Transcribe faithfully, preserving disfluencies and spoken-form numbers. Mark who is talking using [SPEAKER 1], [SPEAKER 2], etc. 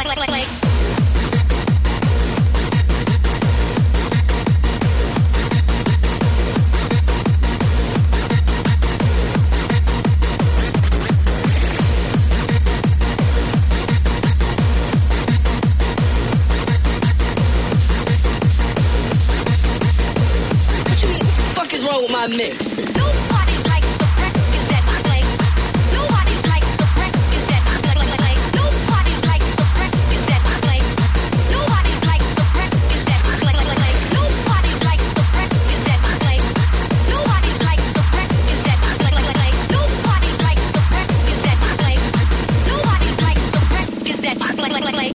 [SPEAKER 1] My mix.
[SPEAKER 2] Nobody likes the records that I play. Nobody likes the records that I play. Nobody likes the records that I play. Nobody likes the records that I play. Nobody likes the records that I play. Nobody likes the records that I play. Nobody likes the records that I play. Nobody likes the records that I play.